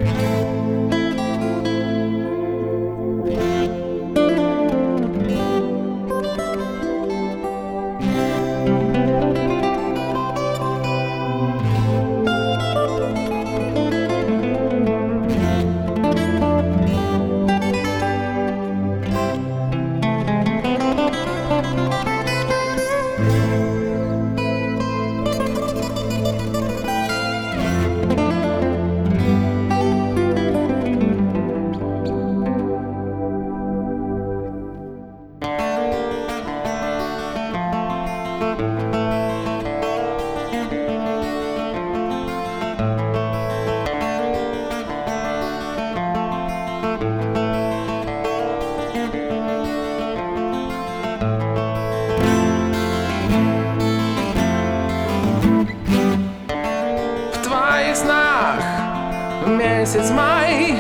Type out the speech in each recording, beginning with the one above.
Месяц май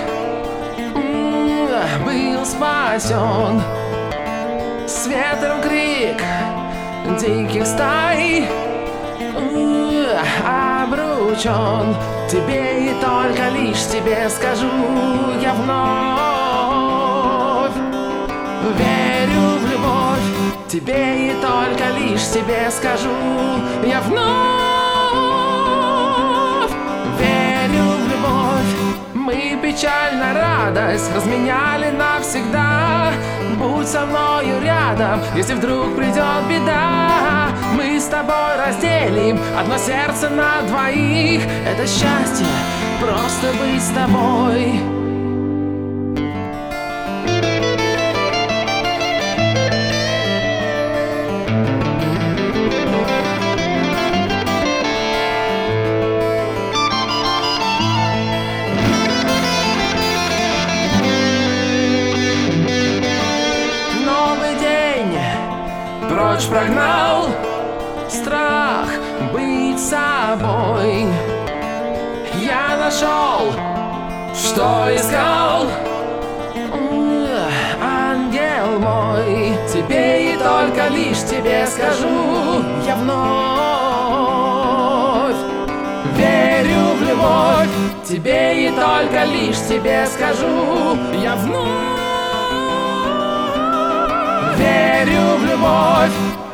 был спасен, с ветром крик диких стай обручен. Тебе и только лишь тебе скажу я вновь верю в любовь. Тебе и только лишь тебе скажу я вновь верю в любовь. Мы печаль на радость разменяли навсегда. Будь со мною рядом, если вдруг придет беда. Мы с тобой разделим одно сердце на двоих. Это счастье, просто быть с тобой. Прочь прогнал страх быть собой. Я нашел, что искал, ангел мой. Тебе и только лишь тебе скажу я вновь верю в любовь. Тебе и только лишь тебе скажу я вновь верю в любовь.